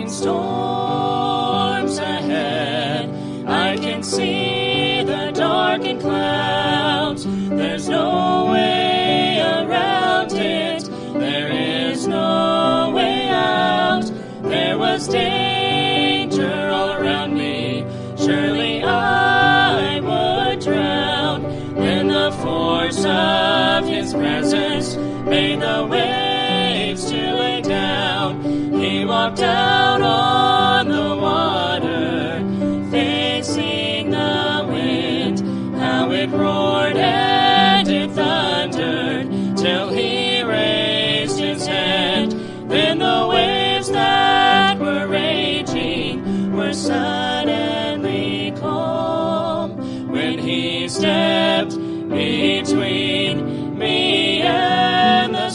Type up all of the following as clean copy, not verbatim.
raging storms ahead. I can see the darkened clouds. There's no way around it. There is no way out. There was danger all around me. Surely I would drown. Then the force of his presence made the waves to lay down. He walked out on the water, facing the wind. How it roared and it thundered till he raised his hand. Then the waves that were raging were suddenly calm when he stepped between me and the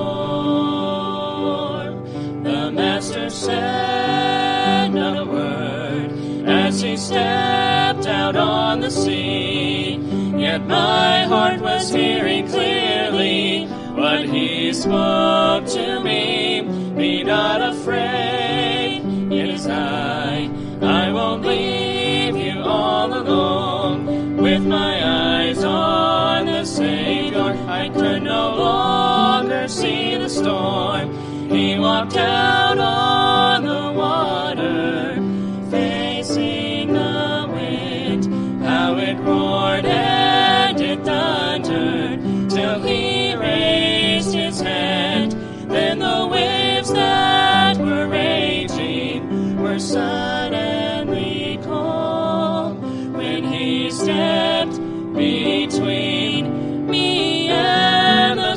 storm. The Master said not a word as he stepped out on the sea, yet my heart was hearing clearly what he spoke to me. Be not afraid, it is I won't leave you all alone. With my eyes on the Savior, I could no longer see the storm. He walked out on the water, facing the wind. How it roared and it thundered till he raised his hand. Then the waves that were raging were suddenly calm when he stepped between me and the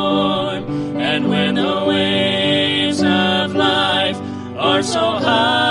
storm. And when the waves of life are so high